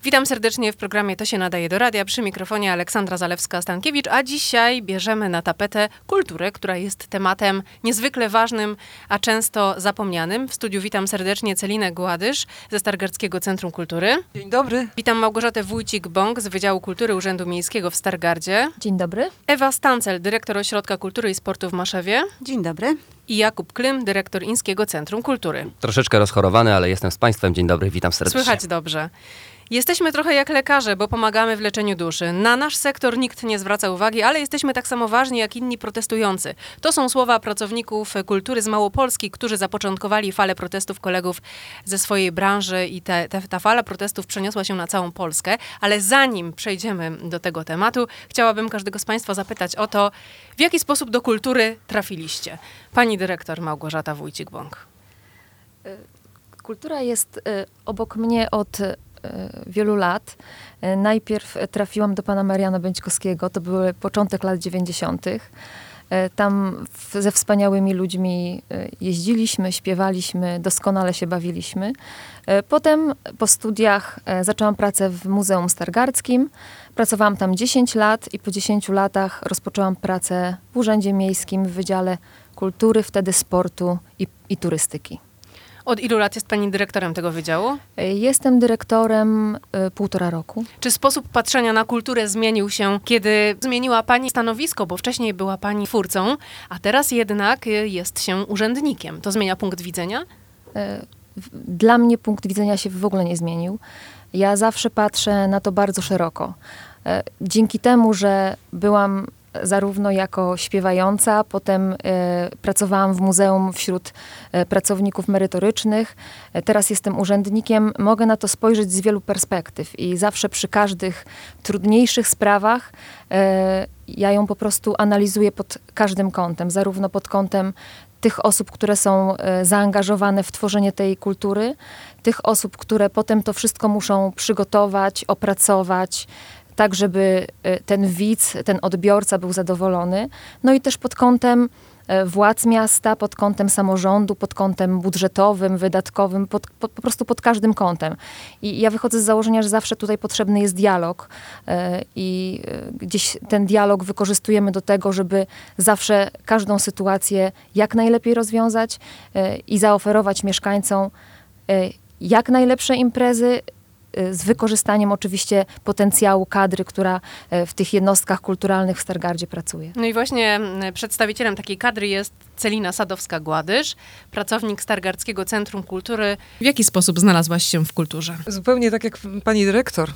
Witam serdecznie w programie To się nadaje do radia. Przy mikrofonie Aleksandra Zalewska-Stankiewicz, a dzisiaj bierzemy na tapetę kulturę, która jest tematem niezwykle ważnym, a często zapomnianym. W studiu witam serdecznie Celinę Gładysz ze Stargardzkiego Centrum Kultury. Dzień dobry. Witam Małgorzatę Wójcik-Bąk z Wydziału Kultury Urzędu Miejskiego w Stargardzie. Dzień dobry. Ewa Stancel, dyrektor Ośrodka Kultury i Sportu w Maszewie. Dzień dobry. I Jakub Klym, dyrektor Inskiego Centrum Kultury. Troszeczkę rozchorowany, ale jestem z Państwem. Dzień dobry, witam serdecznie. Słychać dobrze. Jesteśmy trochę jak lekarze, bo pomagamy w leczeniu duszy. Na nasz sektor nikt nie zwraca uwagi, ale jesteśmy tak samo ważni jak inni protestujący. To są słowa pracowników kultury z Małopolski, którzy zapoczątkowali falę protestów kolegów ze swojej branży i ta fala protestów przeniosła się na całą Polskę. Ale zanim przejdziemy do tego tematu, chciałabym każdego z Państwa zapytać o to, w jaki sposób do kultury trafiliście. Pani dyrektor Małgorzata Wójcik-Bąk. Kultura jest obok mnie od wielu lat. Najpierw trafiłam do pana Mariana Bęćkowskiego, to był początek lat 90. Tam ze wspaniałymi ludźmi jeździliśmy, śpiewaliśmy, doskonale się bawiliśmy. Potem po studiach zaczęłam pracę w Muzeum Stargardzkim. Pracowałam tam 10 lat i po 10 latach rozpoczęłam pracę w Urzędzie Miejskim w Wydziale Kultury, wtedy Sportu i Turystyki. Od ilu lat jest pani dyrektorem tego wydziału? Jestem dyrektorem 1,5 roku. Czy sposób patrzenia na kulturę zmienił się, kiedy zmieniła pani stanowisko, bo wcześniej była pani twórcą, a teraz jednak jest się urzędnikiem? To zmienia punkt widzenia? Dla mnie punkt widzenia się w ogóle nie zmienił. Ja zawsze patrzę na to bardzo szeroko. Dzięki temu, że byłam zarówno jako śpiewająca, potem pracowałam w muzeum wśród pracowników merytorycznych. Teraz jestem urzędnikiem. Mogę na to spojrzeć z wielu perspektyw i zawsze przy każdych trudniejszych sprawach ja ją po prostu analizuję pod każdym kątem. Zarówno pod kątem tych osób, które są zaangażowane w tworzenie tej kultury, tych osób, które potem to wszystko muszą przygotować, opracować, tak żeby ten widz, ten odbiorca był zadowolony. No i też pod kątem władz miasta, pod kątem samorządu, pod kątem budżetowym, wydatkowym, po prostu pod każdym kątem. I ja wychodzę z założenia, że zawsze tutaj potrzebny jest dialog i gdzieś ten dialog wykorzystujemy do tego, żeby zawsze każdą sytuację jak najlepiej rozwiązać i zaoferować mieszkańcom jak najlepsze imprezy, z wykorzystaniem oczywiście potencjału kadry, która w tych jednostkach kulturalnych w Stargardzie pracuje. No i właśnie przedstawicielem takiej kadry jest Celina Sadowska-Gładysz, pracownik Stargardzkiego Centrum Kultury. W jaki sposób znalazłaś się w kulturze? Zupełnie tak jak pani dyrektor.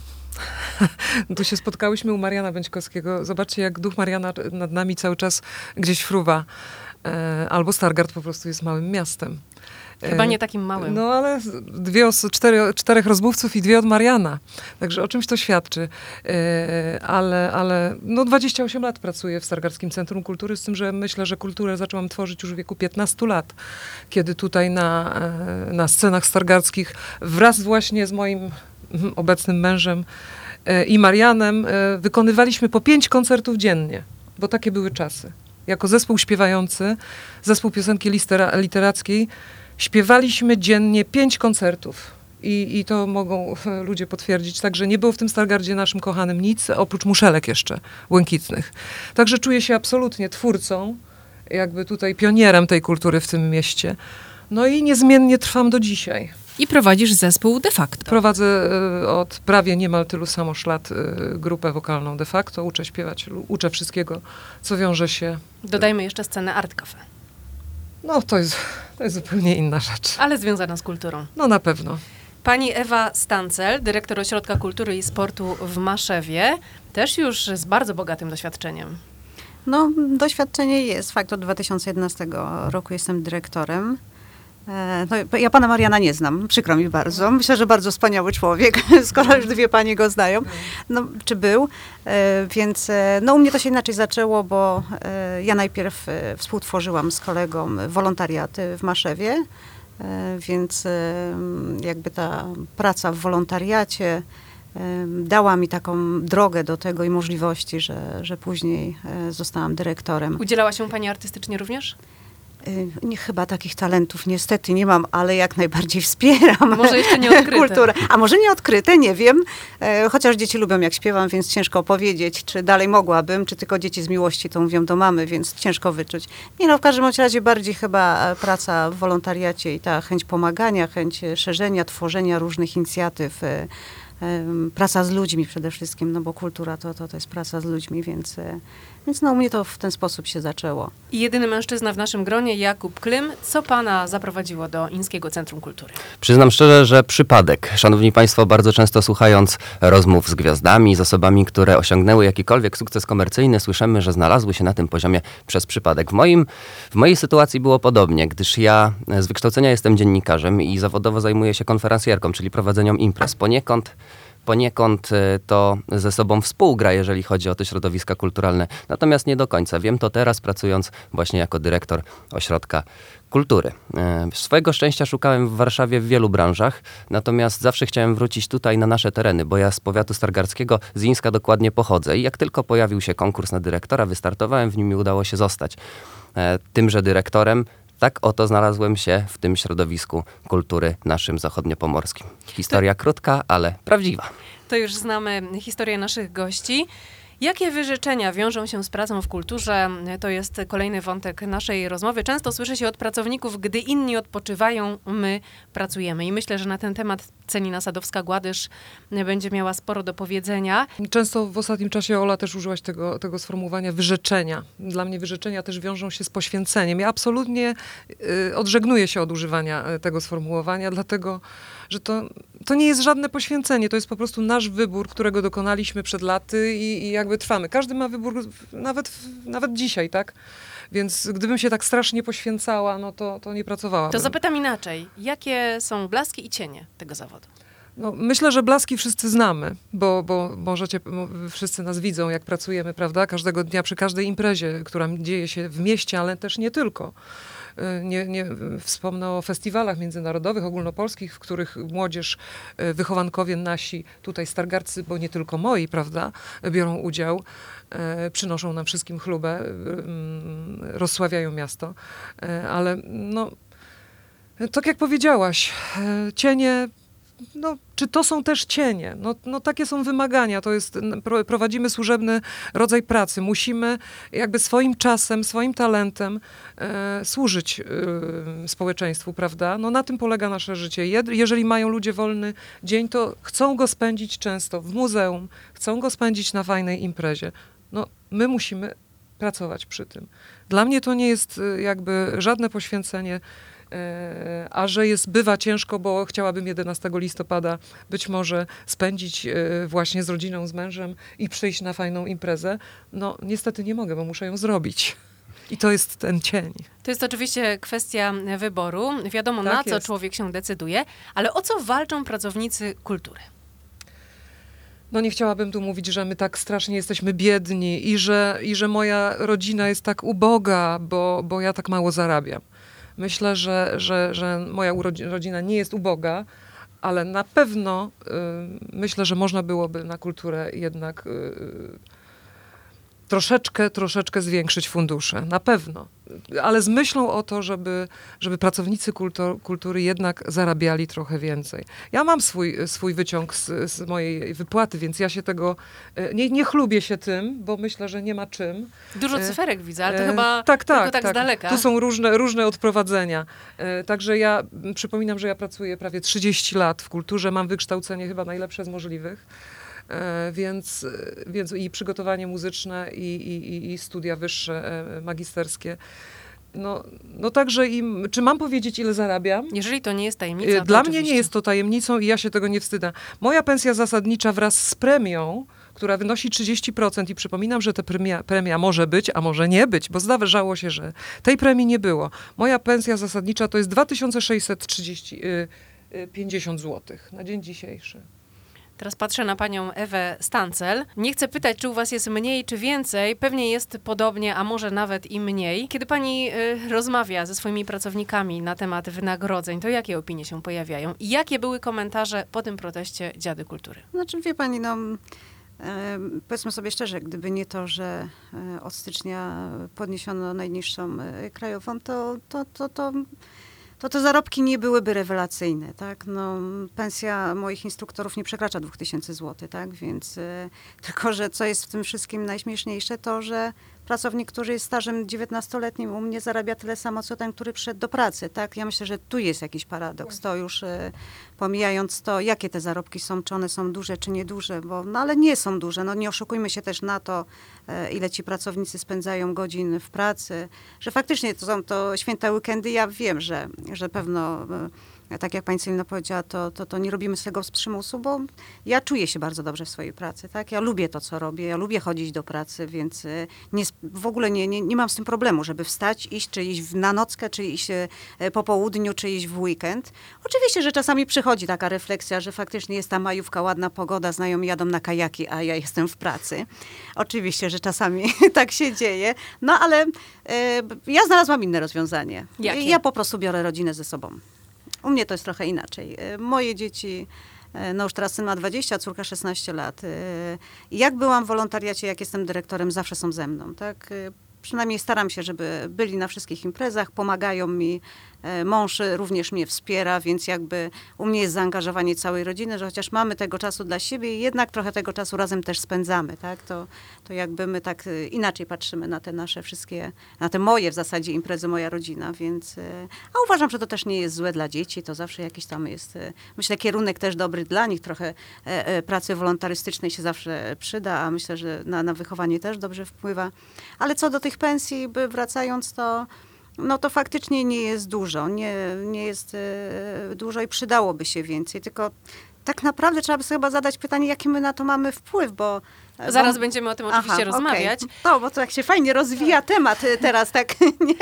Tu się spotkałyśmy u Mariana Bęćkowskiego. Zobaczcie, jak duch Mariana nad nami cały czas gdzieś fruwa. Albo Stargard po prostu jest małym miastem. Chyba nie takim małym. No ale czterech rozmówców i 2 od Mariana. Także o czymś to świadczy. Ale 28 lat pracuję w Stargardzkim Centrum Kultury, z tym, że myślę, że kulturę zaczęłam tworzyć już w wieku 15 lat. Kiedy tutaj na scenach stargardzkich wraz właśnie z moim obecnym mężem i Marianem wykonywaliśmy po 5 koncertów dziennie, bo takie były czasy. Jako zespół śpiewający, zespół piosenki literackiej, śpiewaliśmy dziennie 5 koncertów i to mogą ludzie potwierdzić. Także nie było w tym Stargardzie naszym kochanym nic, oprócz muszelek jeszcze błękitnych. Także czuję się absolutnie twórcą, jakby tutaj pionierem tej kultury w tym mieście. No i niezmiennie trwam do dzisiaj. I prowadzisz zespół De Facto. Prowadzę od prawie niemal tylu samoż lat grupę wokalną De Facto. Uczę śpiewać, uczę wszystkiego, co wiąże się. Dodajmy jeszcze scenę Art Cafe. No to jest zupełnie inna rzecz. Ale związana z kulturą. No na pewno. Pani Ewa Stancel, dyrektor Ośrodka Kultury i Sportu w Maszewie, też już z bardzo bogatym doświadczeniem. No, doświadczenie jest. Fakt, od 2011 roku jestem dyrektorem. No, ja pana Mariana nie znam, przykro mi bardzo. Myślę, że bardzo wspaniały człowiek, skoro już 2 panie go znają, no, czy był. Więc no, u mnie to się inaczej zaczęło, bo ja najpierw współtworzyłam z kolegą wolontariaty w Maszewie, więc jakby ta praca w wolontariacie dała mi taką drogę do tego i możliwości, że później zostałam dyrektorem. Udzielała się pani artystycznie również? Nie, chyba takich talentów niestety nie mam, ale jak najbardziej wspieram Może jeszcze nie odkryte. kulturę. A może nie odkryte, nie wiem. Chociaż dzieci lubią jak śpiewam, więc ciężko powiedzieć, czy dalej mogłabym, czy tylko dzieci z miłości to mówią do mamy, więc ciężko wyczuć. Nie no, w każdym bądź razie bardziej chyba praca w wolontariacie i ta chęć pomagania, chęć szerzenia, tworzenia różnych inicjatyw, praca z ludźmi przede wszystkim, no bo kultura to jest praca z ludźmi, więc no u mnie to w ten sposób się zaczęło. I jedyny mężczyzna w naszym gronie, Jakub Klym. Co pana zaprowadziło do Inskiego Centrum Kultury? Przyznam szczerze, że przypadek. Szanowni Państwo, bardzo często słuchając rozmów z gwiazdami, z osobami, które osiągnęły jakikolwiek sukces komercyjny, słyszymy, że znalazły się na tym poziomie przez przypadek. W mojej sytuacji było podobnie, gdyż ja z wykształcenia jestem dziennikarzem i zawodowo zajmuję się konferencjerką, czyli prowadzeniem imprez. Poniekąd to ze sobą współgra, jeżeli chodzi o te środowiska kulturalne. Natomiast nie do końca. Wiem to teraz, pracując właśnie jako dyrektor Ośrodka Kultury. Swojego szczęścia szukałem w Warszawie w wielu branżach, natomiast zawsze chciałem wrócić tutaj na nasze tereny, bo ja z powiatu stargardzkiego, z Ińska dokładnie pochodzę. I jak tylko pojawił się konkurs na dyrektora, wystartowałem w nim i udało się zostać tymże dyrektorem. Tak oto znalazłem się w tym środowisku kultury naszym zachodniopomorskim. Historia krótka, ale prawdziwa. To już znamy historię naszych gości. Jakie wyrzeczenia wiążą się z pracą w kulturze? To jest kolejny wątek naszej rozmowy. Często słyszy się od pracowników, gdy inni odpoczywają, my pracujemy. I myślę, że na ten temat Celina Sadowska-Gładysz będzie miała sporo do powiedzenia. Często w ostatnim czasie, Ola, też użyłaś tego sformułowania wyrzeczenia. Dla mnie wyrzeczenia też wiążą się z poświęceniem. Ja absolutnie odżegnuję się od używania tego sformułowania, dlatego że to nie jest żadne poświęcenie, to jest po prostu nasz wybór, którego dokonaliśmy przed laty i jakby trwamy. Każdy ma wybór, nawet dzisiaj, tak? Więc gdybym się tak strasznie poświęcała, no to nie pracowałabym. To zapytam inaczej. Jakie są blaski i cienie tego zawodu? No, myślę, że blaski wszyscy znamy, bo wszyscy nas widzą, jak pracujemy, prawda? Każdego dnia przy każdej imprezie, która dzieje się w mieście, ale też nie tylko. Nie wspomnę o festiwalach międzynarodowych, ogólnopolskich, w których młodzież, wychowankowie nasi, tutaj stargardzcy, bo nie tylko moi, prawda, biorą udział, przynoszą nam wszystkim chlubę, rozsławiają miasto. Ale no, tak jak powiedziałaś, cienie, no, czy to są też cienie? No takie są wymagania. To jest, prowadzimy służebny rodzaj pracy. Musimy jakby swoim czasem, swoim talentem służyć społeczeństwu, prawda? No na tym polega nasze życie. Jeżeli mają ludzie wolny dzień, to chcą go spędzić często w muzeum, chcą go spędzić na fajnej imprezie. No my musimy pracować przy tym. Dla mnie to nie jest jakby żadne poświęcenie, a że bywa ciężko, bo chciałabym 11 listopada być może spędzić właśnie z rodziną, z mężem i przyjść na fajną imprezę. No niestety nie mogę, bo muszę ją zrobić. I to jest ten cień. To jest oczywiście kwestia wyboru. Wiadomo, Tak na co jest. człowiek się decyduje, ale o co walczą pracownicy kultury? No nie chciałabym tu mówić, że my tak strasznie jesteśmy biedni i że moja rodzina jest tak uboga, bo ja tak mało zarabiam. Myślę, że moja rodzina nie jest uboga, ale na pewno myślę, że można byłoby na kulturę jednak troszeczkę zwiększyć fundusze. Na pewno. Ale z myślą o to, żeby pracownicy kultury jednak zarabiali trochę więcej. Ja mam swój wyciąg z mojej wypłaty, więc ja się tego nie chlubię się tym, bo myślę, że nie ma czym. Dużo cyferek widzę, ale to chyba tak, tylko tak z daleka. Tu są różne odprowadzenia. Także ja przypominam, że ja pracuję prawie 30 lat w kulturze, mam wykształcenie chyba najlepsze z możliwych. Więc i przygotowanie muzyczne, i studia wyższe, magisterskie. No także czy mam powiedzieć, ile zarabiam? Jeżeli to nie jest tajemnica, to Dla mnie oczywiście. nie jest to tajemnicą i ja się tego nie wstydzę. Moja pensja zasadnicza wraz z premią, która wynosi 30% i przypominam, że ta premia może być, a może nie być, bo zdarzało się, że tej premii nie było. Moja pensja zasadnicza to jest 2650 zł na dzień dzisiejszy. Teraz patrzę na panią Ewę Stancel. Nie chcę pytać, czy u was jest mniej, czy więcej. Pewnie jest podobnie, a może nawet i mniej. Kiedy pani rozmawia ze swoimi pracownikami na temat wynagrodzeń, to jakie opinie się pojawiają? I jakie były komentarze po tym proteście Dziady Kultury? Znaczy, wie pani, no, Powiedzmy sobie szczerze, gdyby nie to, że od stycznia podniesiono najniższą krajową, to te zarobki nie byłyby rewelacyjne, tak? No, pensja moich instruktorów nie przekracza 2000 zł, tak? Więc tylko, że co jest w tym wszystkim najśmieszniejsze, to, że pracownik, który jest stażem 19-letnim u mnie zarabia tyle samo, co ten, który przyszedł do pracy, tak? Ja myślę, że tu jest jakiś paradoks. To już pomijając to, jakie te zarobki są, czy one są duże, czy nieduże, bo, no ale nie są duże. No nie oszukujmy się też na to, ile ci pracownicy spędzają godzin w pracy, że faktycznie to są to święte weekendy. Ja wiem, że pewno, tak jak pani Celina powiedziała, to nie robimy z tego z przymusu, bo ja czuję się bardzo dobrze w swojej pracy, tak? Ja lubię to, co robię, ja lubię chodzić do pracy, więc w ogóle nie mam z tym problemu, żeby wstać, iść, czy iść na nockę, czy iść po południu, czy iść w weekend. Oczywiście, że czasami przychodzi taka refleksja, że faktycznie jest ta majówka, ładna pogoda, znajomi jadą na kajaki, a ja jestem w pracy. Oczywiście, że czasami tak się dzieje, no ale ja znalazłam inne rozwiązanie. Jakie? Ja po prostu biorę rodzinę ze sobą. U mnie to jest trochę inaczej. Moje dzieci, no już teraz syn ma 20, a córka 16 lat. Jak byłam w wolontariacie, jak jestem dyrektorem, zawsze są ze mną, tak? Przynajmniej staram się, żeby byli na wszystkich imprezach, pomagają mi. Mąż również mnie wspiera, więc jakby u mnie jest zaangażowanie całej rodziny, że chociaż mamy tego czasu dla siebie, jednak trochę tego czasu razem też spędzamy, tak? To jakby my tak inaczej patrzymy na te nasze wszystkie, na te moje w zasadzie imprezy, moja rodzina, więc... A uważam, że to też nie jest złe dla dzieci, to zawsze jakiś tam jest, myślę, kierunek też dobry dla nich, trochę pracy wolontarystycznej się zawsze przyda, a myślę, że na wychowanie też dobrze wpływa. Ale co do tych pensji, wracając, no to faktycznie nie jest dużo, nie jest dużo i przydałoby się więcej, tylko tak naprawdę trzeba by sobie chyba zadać pytanie, jaki my na to mamy wpływ, bo... Zaraz będziemy o tym oczywiście rozmawiać. Okay. No, bo to jak się fajnie rozwija temat teraz, tak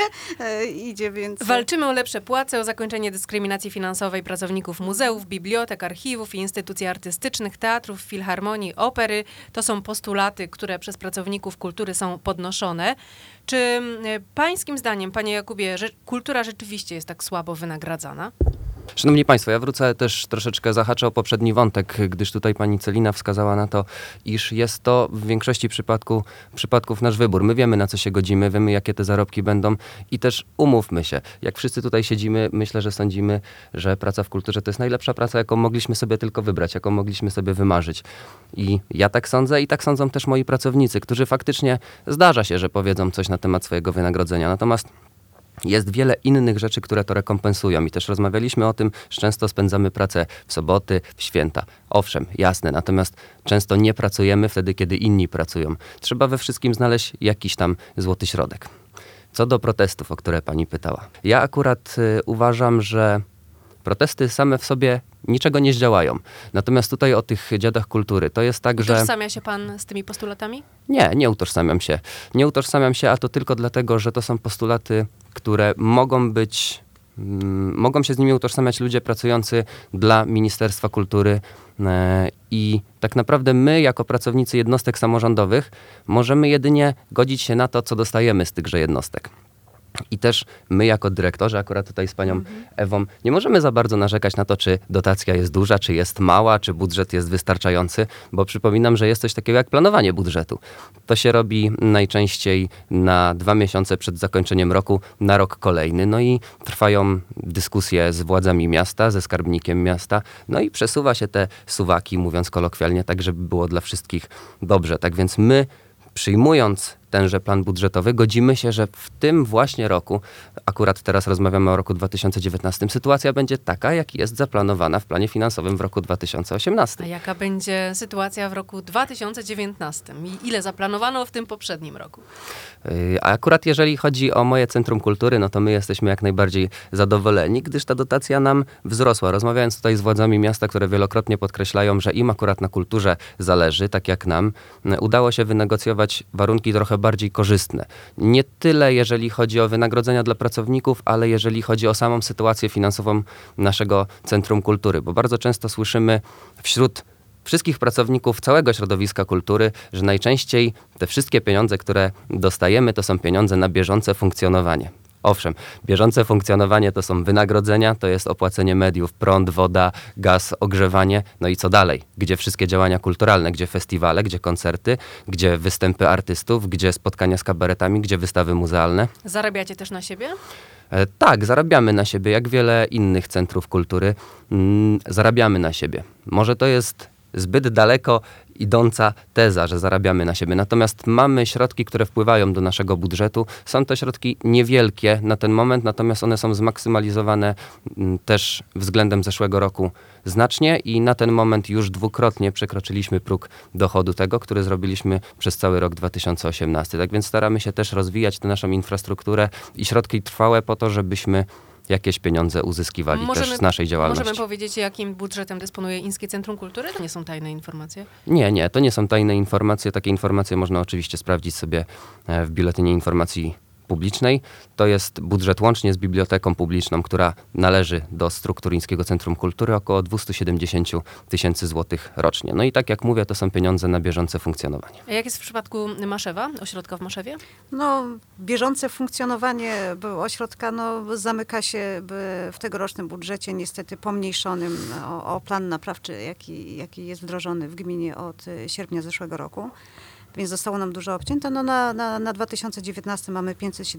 nie idzie, więc... Walczymy o lepsze płace, o zakończenie dyskryminacji finansowej pracowników muzeów, bibliotek, archiwów i instytucji artystycznych, teatrów, filharmonii, opery. To są postulaty, które przez pracowników kultury są podnoszone. Czy pańskim zdaniem, panie Jakubie, kultura rzeczywiście jest tak słabo wynagradzana? Szanowni Państwo, ja wrócę też troszeczkę, zahaczę o poprzedni wątek, gdyż tutaj pani Celina wskazała na to, iż jest to w większości przypadków nasz wybór. My wiemy, na co się godzimy, wiemy, jakie te zarobki będą i też umówmy się, jak wszyscy tutaj siedzimy, myślę, że sądzimy, że praca w kulturze to jest najlepsza praca, jaką mogliśmy sobie tylko wybrać, jaką mogliśmy sobie wymarzyć. I ja tak sądzę i tak sądzą też moi pracownicy, którzy faktycznie zdarza się, że powiedzą coś na temat swojego wynagrodzenia. Natomiast jest wiele innych rzeczy, które to rekompensują i też rozmawialiśmy o tym, że często spędzamy pracę w soboty, w święta. Owszem, jasne, natomiast często nie pracujemy wtedy, kiedy inni pracują. Trzeba we wszystkim znaleźć jakiś tam złoty środek. Co do protestów, o które pani pytała. Ja akurat uważam, że protesty same w sobie niczego nie zdziałają. Natomiast tutaj o tych dziadach kultury, to jest tak, że... Utożsamia się pan z tymi postulatami? Nie utożsamiam się. Nie utożsamiam się, a to tylko dlatego, że to są postulaty, które mogą się z nimi utożsamiać ludzie pracujący dla Ministerstwa Kultury i tak naprawdę my, jako pracownicy jednostek samorządowych, możemy jedynie godzić się na to, co dostajemy z tychże jednostek. I też my jako dyrektorzy, akurat tutaj z panią Ewą, nie możemy za bardzo narzekać na to, czy dotacja jest duża, czy jest mała, czy budżet jest wystarczający, bo przypominam, że jest coś takiego jak planowanie budżetu. To się robi najczęściej na 2 miesiące przed zakończeniem roku, na rok kolejny. No i trwają dyskusje z władzami miasta, ze skarbnikiem miasta, no i przesuwa się te suwaki, mówiąc kolokwialnie, tak żeby było dla wszystkich dobrze. Tak więc my, przyjmując tenże plan budżetowy, godzimy się, że w tym właśnie roku, akurat teraz rozmawiamy o roku 2019, sytuacja będzie taka, jak jest zaplanowana w planie finansowym w roku 2018. A jaka będzie sytuacja w roku 2019? I ile zaplanowano w tym poprzednim roku? A akurat jeżeli chodzi o moje Centrum Kultury, no to my jesteśmy jak najbardziej zadowoleni, gdyż ta dotacja nam wzrosła. Rozmawiając tutaj z władzami miasta, które wielokrotnie podkreślają, że im akurat na kulturze zależy, tak jak nam, udało się wynegocjować warunki trochę bardziej korzystne. Nie tyle jeżeli chodzi o wynagrodzenia dla pracowników, ale jeżeli chodzi o samą sytuację finansową naszego Centrum Kultury, bo bardzo często słyszymy wśród wszystkich pracowników całego środowiska kultury, że najczęściej te wszystkie pieniądze, które dostajemy, to są pieniądze na bieżące funkcjonowanie. Owszem, bieżące funkcjonowanie to są wynagrodzenia, to jest opłacenie mediów, prąd, woda, gaz, ogrzewanie, no i co dalej? Gdzie wszystkie działania kulturalne, gdzie festiwale, gdzie koncerty, gdzie występy artystów, gdzie spotkania z kabaretami, gdzie wystawy muzealne? Zarabiacie też na siebie? Tak, zarabiamy na siebie, jak wiele innych centrów kultury. Zarabiamy na siebie. Może to jest zbyt daleko idąca teza, że zarabiamy na siebie. Natomiast mamy środki, które wpływają do naszego budżetu. Są to środki niewielkie na ten moment, natomiast one są zmaksymalizowane też względem zeszłego roku znacznie i na ten moment już dwukrotnie przekroczyliśmy próg dochodu tego, który zrobiliśmy przez cały rok 2018. Tak więc staramy się też rozwijać tę naszą infrastrukturę i środki trwałe po to, żebyśmy jakieś pieniądze uzyskiwali też z naszej działalności. Możemy powiedzieć, jakim budżetem dysponuje Ińskie Centrum Kultury? To nie są tajne informacje. Nie, to nie są tajne informacje. Takie informacje można oczywiście sprawdzić sobie w Biuletynie Informacji Publicznej. To jest budżet łącznie z biblioteką publiczną, która należy do struktur Ińskiego Centrum Kultury, około 270 000 złotych rocznie. No i tak jak mówię, to są pieniądze na bieżące funkcjonowanie. A jak jest w przypadku Maszewa, ośrodka w Maszewie? No, bieżące funkcjonowanie ośrodka zamyka się w tegorocznym budżecie niestety pomniejszonym o plan naprawczy, jaki jest wdrożony w gminie od sierpnia zeszłego roku. Więc zostało nam dużo obcięte. No na 2019 mamy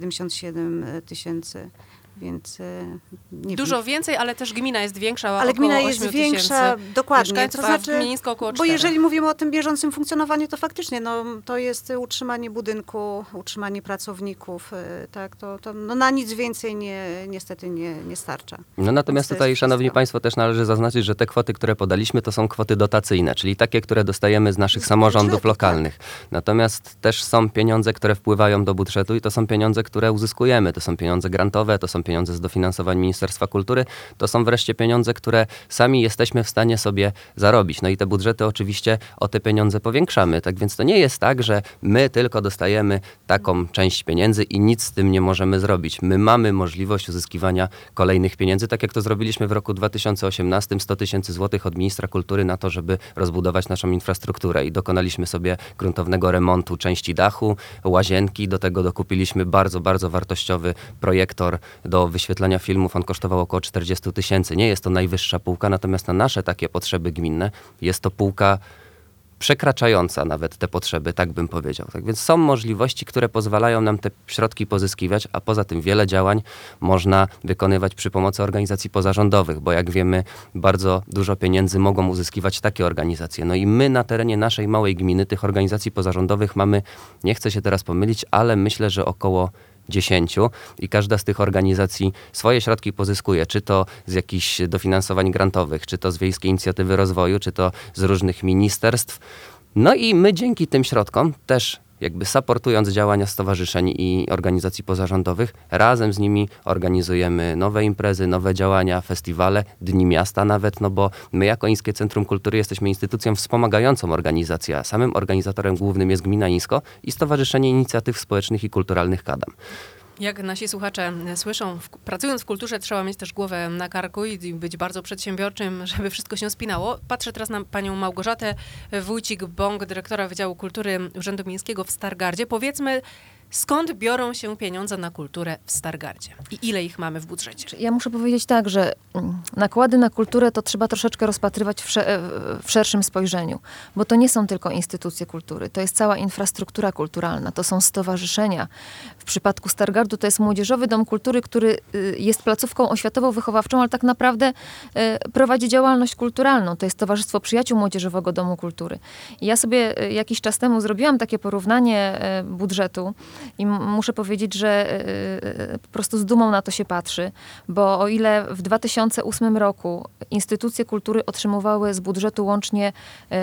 577 000, więc nie Dużo wiem. więcej, ale też gmina jest większa, Ale około gmina 8 jest 000 większa, dokładnie. mieszkańców, To a znaczy, Mińsko około 4. bo jeżeli mówimy o tym bieżącym funkcjonowaniu, to faktycznie to jest utrzymanie budynku, utrzymanie pracowników, tak, to na nic więcej niestety nie starcza. No natomiast To jest tutaj, szanowni wszystko. państwo, też należy zaznaczyć, że te kwoty, które podaliśmy, to są kwoty dotacyjne, czyli takie, które dostajemy z naszych samorządów budżetu, lokalnych. Natomiast też są pieniądze, które wpływają do budżetu i to są pieniądze, które uzyskujemy. To są pieniądze grantowe, to są pieniądze z dofinansowań Ministerstwa Kultury, to są wreszcie pieniądze, które sami jesteśmy w stanie sobie zarobić. No i te budżety oczywiście o te pieniądze powiększamy. Tak więc to nie jest tak, że my tylko dostajemy taką część pieniędzy i nic z tym nie możemy zrobić. My mamy możliwość uzyskiwania kolejnych pieniędzy, tak jak to zrobiliśmy w roku 2018, 100 000 złotych od ministra kultury na to, żeby rozbudować naszą infrastrukturę i dokonaliśmy sobie gruntownego remontu części dachu, łazienki, do tego dokupiliśmy bardzo, bardzo wartościowy projektor do wyświetlania filmów. On kosztował około 40 000. Nie jest to najwyższa półka, natomiast na nasze takie potrzeby gminne jest to półka przekraczająca nawet te potrzeby, tak bym powiedział. Tak więc są możliwości, które pozwalają nam te środki pozyskiwać, a poza tym wiele działań można wykonywać przy pomocy organizacji pozarządowych, bo jak wiemy, bardzo dużo pieniędzy mogą uzyskiwać takie organizacje. No i my na terenie naszej małej gminy tych organizacji pozarządowych mamy, nie chcę się teraz pomylić, ale myślę, że około 10 i każda z tych organizacji swoje środki pozyskuje, czy to z jakichś dofinansowań grantowych, czy to z Wiejskiej Inicjatywy Rozwoju, czy to z różnych ministerstw. No i my dzięki tym środkom też jakby supportując działania stowarzyszeń i organizacji pozarządowych, razem z nimi organizujemy nowe imprezy, nowe działania, festiwale, Dni Miasta nawet, no bo my jako Ińskie Centrum Kultury jesteśmy instytucją wspomagającą organizację, a samym organizatorem głównym jest Gmina Ińsko i Stowarzyszenie Inicjatyw Społecznych i Kulturalnych Kadam. Jak nasi słuchacze słyszą, pracując w kulturze trzeba mieć też głowę na karku i być bardzo przedsiębiorczym, żeby wszystko się spinało. Patrzę teraz na panią Małgorzatę Wójcik-Bąk, dyrektora Wydziału Kultury Urzędu Miejskiego w Stargardzie. Powiedzmy, skąd biorą się pieniądze na kulturę w Stargardzie i ile ich mamy w budżecie? Ja muszę powiedzieć tak, że nakłady na kulturę to trzeba troszeczkę rozpatrywać w szerszym spojrzeniu, bo to nie są tylko instytucje kultury, to jest cała infrastruktura kulturalna, to są stowarzyszenia. W przypadku Stargardu to jest Młodzieżowy Dom Kultury, który jest placówką oświatowo-wychowawczą, ale tak naprawdę prowadzi działalność kulturalną. To jest Towarzystwo Przyjaciół Młodzieżowego Domu Kultury. I ja sobie jakiś czas temu zrobiłam takie porównanie budżetu i muszę powiedzieć, że po prostu z dumą na to się patrzy, bo o ile w 2008 roku instytucje kultury otrzymywały z budżetu łącznie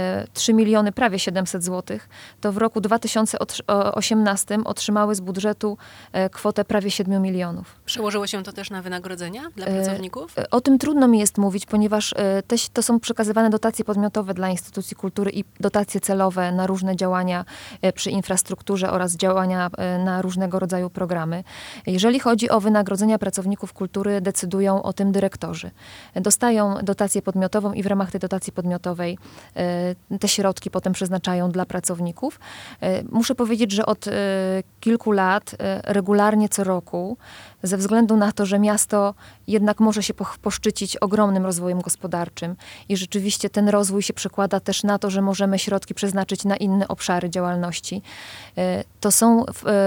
3 miliony, prawie 700 złotych, to w roku 2018 otrzymały z budżetu kwotę prawie 7 milionów. Przełożyło się to też na wynagrodzenia dla pracowników? O tym trudno mi jest mówić, ponieważ to są przekazywane dotacje podmiotowe dla instytucji kultury i dotacje celowe na różne działania przy infrastrukturze oraz działania na różnego rodzaju programy. Jeżeli chodzi o wynagrodzenia pracowników kultury, decydują o tym dyrektorzy. Dostają dotację podmiotową i w ramach tej dotacji podmiotowej te środki potem przeznaczają dla pracowników. Muszę powiedzieć, że od kilku lat regularnie co roku, ze względu na to, że miasto jednak może się poszczycić ogromnym rozwojem gospodarczym i rzeczywiście ten rozwój się przekłada też na to, że możemy środki przeznaczyć na inne obszary działalności, to są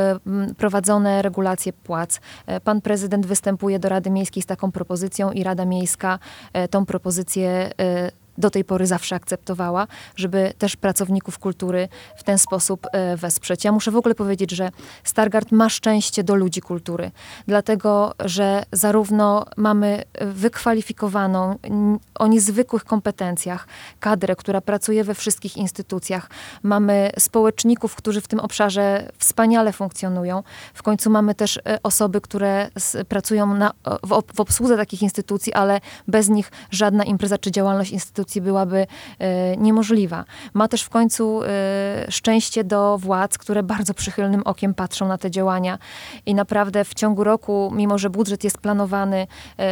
prowadzone regulacje płac. Pan prezydent występuje do Rady Miejskiej z taką propozycją i Rada Miejska tą propozycję do tej pory zawsze akceptowała, żeby też pracowników kultury w ten sposób wesprzeć. Ja muszę w ogóle powiedzieć, że Stargard ma szczęście do ludzi kultury, dlatego, że zarówno mamy wykwalifikowaną, o niezwykłych kompetencjach kadrę, która pracuje we wszystkich instytucjach. Mamy społeczników, którzy w tym obszarze wspaniale funkcjonują. W końcu mamy też osoby, które pracują w obsłudze takich instytucji, ale bez nich żadna impreza czy działalność instytucji byłaby niemożliwa. Ma też w końcu szczęście do władz, które bardzo przychylnym okiem patrzą na te działania i naprawdę w ciągu roku, mimo że budżet jest planowany,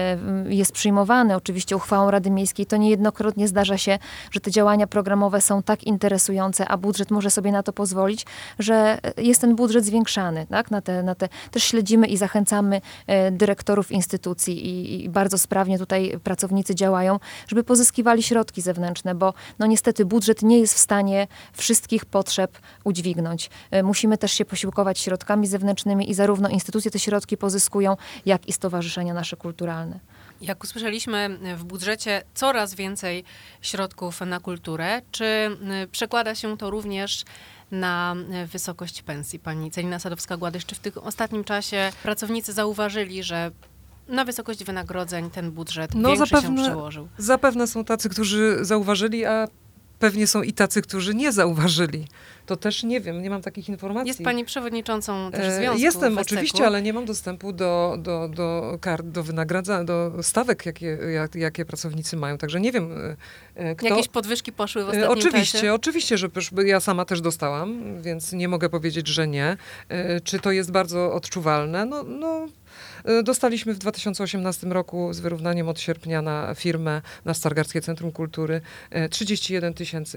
jest przyjmowany oczywiście uchwałą Rady Miejskiej, to niejednokrotnie zdarza się, że te działania programowe są tak interesujące, a budżet może sobie na to pozwolić, że jest ten budżet zwiększany. Tak? Też śledzimy i zachęcamy dyrektorów instytucji i bardzo sprawnie tutaj pracownicy działają, żeby pozyskiwali środki zewnętrzne, bo no niestety budżet nie jest w stanie wszystkich potrzeb udźwignąć. Musimy też się posiłkować środkami zewnętrznymi i zarówno instytucje te środki pozyskują, jak i stowarzyszenia nasze kulturalne. Jak usłyszeliśmy w budżecie coraz więcej środków na kulturę, czy przekłada się to również na wysokość pensji? Pani Celina Sadowska-Gładysz, czy w tym ostatnim czasie pracownicy zauważyli, że na wysokość wynagrodzeń ten budżet większy się przełożył? Zapewne są tacy, którzy zauważyli, a pewnie są i tacy, którzy nie zauważyli. To też nie wiem, nie mam takich informacji. Jest pani przewodniczącą też związku Jestem Festeku. oczywiście, ale nie mam dostępu do kart, do wynagradzania, do stawek, jakie pracownicy mają. Także nie wiem, kto... Jakieś podwyżki poszły w ostatnim czasie? Oczywiście, że ja sama też dostałam, więc nie mogę powiedzieć, że nie. Czy to jest bardzo odczuwalne? No, dostaliśmy w 2018 roku z wyrównaniem od sierpnia na firmę, na Stargardzkie Centrum Kultury 31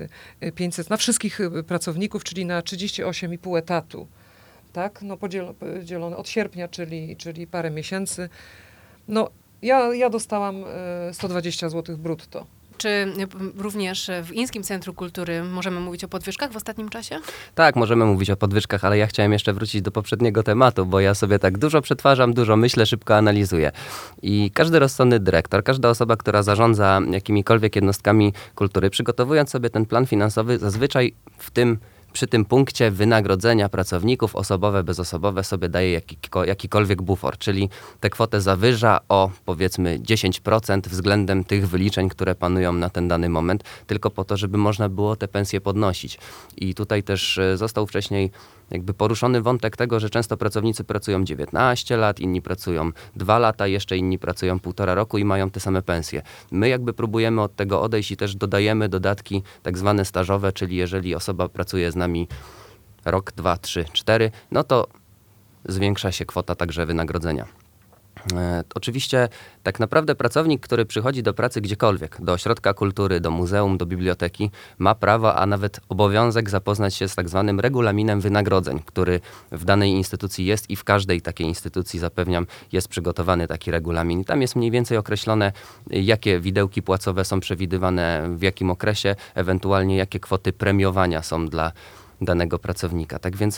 500 na wszystkich pracowników, czyli na 38,5 etatu. Tak? No podzielone od sierpnia, czyli parę miesięcy. No ja dostałam 120 zł brutto. Czy również w Ińskim Centrum Kultury możemy mówić o podwyżkach w ostatnim czasie? Tak, możemy mówić o podwyżkach, ale ja chciałem jeszcze wrócić do poprzedniego tematu, bo ja sobie tak dużo przetwarzam, dużo myślę, szybko analizuję. I każdy rozsądny dyrektor, każda osoba, która zarządza jakimikolwiek jednostkami kultury, przygotowując sobie ten plan finansowy, zazwyczaj przy tym punkcie wynagrodzenia pracowników osobowe, bezosobowe sobie daje jakikolwiek bufor, czyli tę kwotę zawyża o powiedzmy 10% względem tych wyliczeń, które panują na ten dany moment, tylko po to, żeby można było te pensje podnosić. I tutaj też został wcześniej jakby poruszony wątek tego, że często pracownicy pracują 19 lat, inni pracują 2 lata, jeszcze inni pracują 1,5 roku i mają te same pensje. My jakby próbujemy od tego odejść i też dodajemy dodatki tak zwane stażowe, czyli jeżeli osoba pracuje z nami rok, 2, 3, 4, no to zwiększa się kwota także wynagrodzenia. Oczywiście tak naprawdę pracownik, który przychodzi do pracy gdziekolwiek, do ośrodka kultury, do muzeum, do biblioteki, ma prawo, a nawet obowiązek zapoznać się z tak zwanym regulaminem wynagrodzeń, który w danej instytucji jest i w każdej takiej instytucji, zapewniam, jest przygotowany taki regulamin. I tam jest mniej więcej określone, jakie widełki płacowe są przewidywane w jakim okresie, ewentualnie jakie kwoty premiowania są dla danego pracownika. Tak więc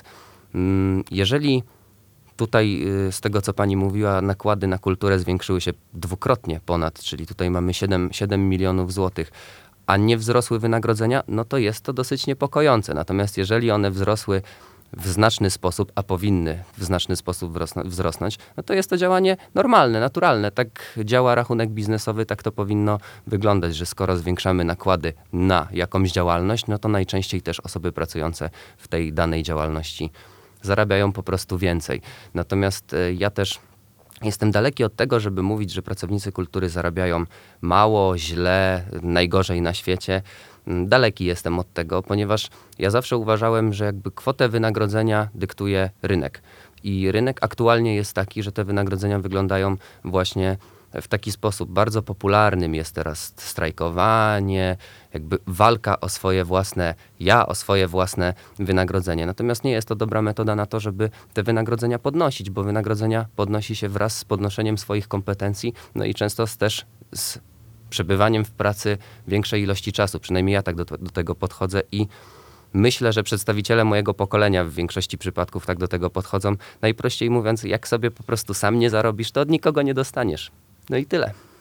jeżeli tutaj z tego, co pani mówiła, nakłady na kulturę zwiększyły się dwukrotnie ponad, czyli tutaj mamy 7 milionów złotych, a nie wzrosły wynagrodzenia, no to jest to dosyć niepokojące. Natomiast jeżeli one wzrosły w znaczny sposób, a powinny w znaczny sposób wzrosnąć, no to jest to działanie normalne, naturalne. Tak działa rachunek biznesowy, tak to powinno wyglądać, że skoro zwiększamy nakłady na jakąś działalność, no to najczęściej też osoby pracujące w tej danej działalności zarabiają po prostu więcej. Natomiast ja też Jestem daleki od tego, żeby mówić, że pracownicy kultury zarabiają mało, źle, najgorzej na świecie. Daleki jestem od tego, ponieważ ja zawsze uważałem, że jakby kwotę wynagrodzenia dyktuje rynek. I rynek aktualnie jest taki, że te wynagrodzenia wyglądają właśnie w taki sposób. Bardzo popularnym jest teraz strajkowanie, jakby walka o swoje własne o swoje własne wynagrodzenie. Natomiast nie jest to dobra metoda na to, żeby te wynagrodzenia podnosić, bo wynagrodzenia podnosi się wraz z podnoszeniem swoich kompetencji, no i często też z przebywaniem w pracy większej ilości czasu. Przynajmniej ja tak do tego podchodzę i myślę, że przedstawiciele mojego pokolenia w większości przypadków tak do tego podchodzą. Najprościej mówiąc, jak sobie po prostu sam nie zarobisz, to od nikogo nie dostaniesz. No i tyle.